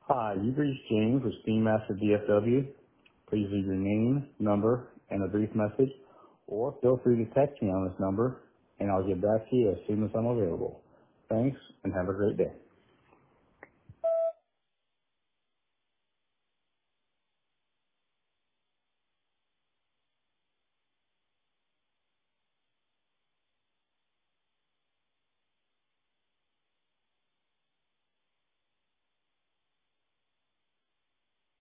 Hi, you've reached James with Steam Master DFW. Please leave your name, number, and a brief message, or feel free to text me on this number, and I'll get back to you as soon as I'm available. Thanks, and have a great day.